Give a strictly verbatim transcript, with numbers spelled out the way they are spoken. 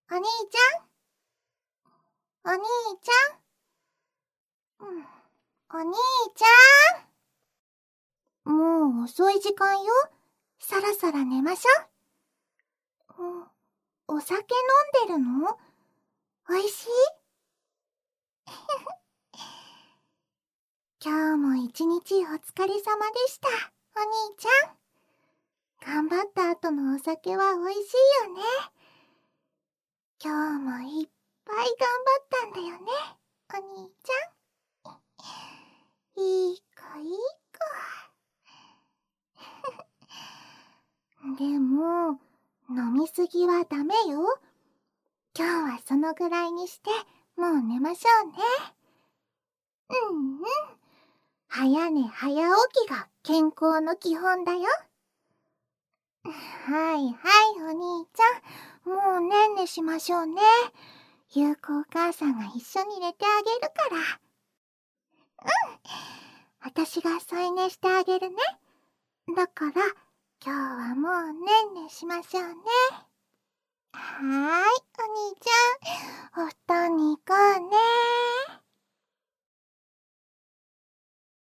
お兄ちゃん、お兄ちゃん、うん、お兄ちゃん。もう遅い時間よ。そろそろ寝ましょう。お、お酒飲んでるの？おいしい？今日も一日お疲れ様でした、お兄ちゃん。頑張った後のお酒はおいしいよね。今日もいっぱい頑張ったんだよね、お兄ちゃん。いい子いい子。でも、飲みすぎはダメよ。今日はそのぐらいにして、もう寝ましょうね。うんうん。早寝早起きが健康の基本だよ。はいはい、お兄ちゃん。もうねんねしましょうね。ゆうこお母さんが一緒に寝てあげるから。うん。私が添い寝してあげるね。だから、今日はもうねんねしましょうね。はーい、お兄ちゃん。